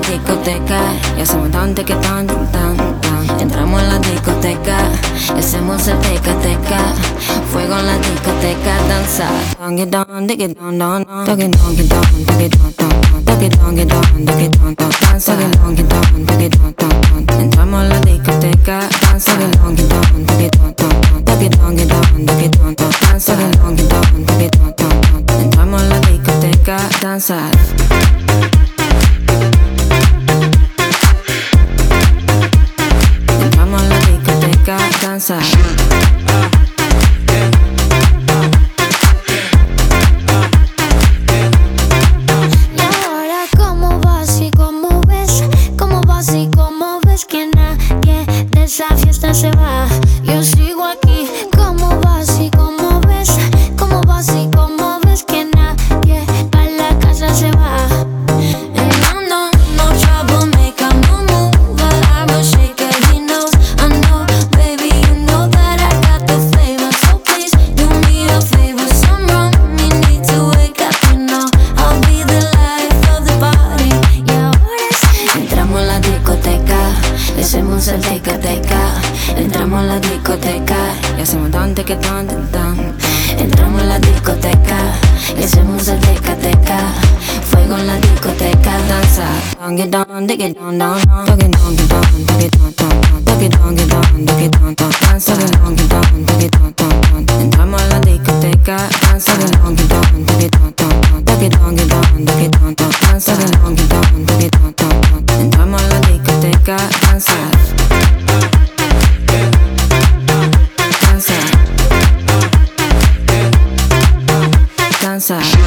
discoteca y hacemos tan que tan. Entramos en la discoteca y hacemos el teca. Fuego en la discoteca, danza. Get down, get down, down, get down, get down, get down, get down, get down, get down, danza. Get down, get down, get down. Entramos en la discoteca, danza. Get down, get down, get down, get down, get down, get down, danza. Get down, get down, get down. Entramos en la discoteca, danza. Entramos en la discoteca, danza. Y ahora cómo vas y cómo ves, cómo vas y cómo ves que nadie de esa fiesta se va. Yo sigo aquí. ¿Cómo vas y cómo ves, cómo vas y cómo ves que nadie pa' la casa se va? And no trouble, make a move, but I will shake it, he knows. I know, baby, you know that I got the flavor. So please do me a favor, some rum, you need to wake up, you know. I'll be the life of the party. Y ahora sí. Entramos en la discoteca y hacemos el teca. Entramos en la discoteca y hacemos tan que tan. Entramos en la discoteca y hacemos el teca. Fuego en la discoteca, danza. Get down, get down, down, get down, get down, get down, get down, get down, get down, danza. Get down, get down, get down. Entramos en la discoteca, danza. Get down, get down, get down, get down, get down, get down, danza. Get down, get down, get down. Entramos en la discoteca, danza. Danza.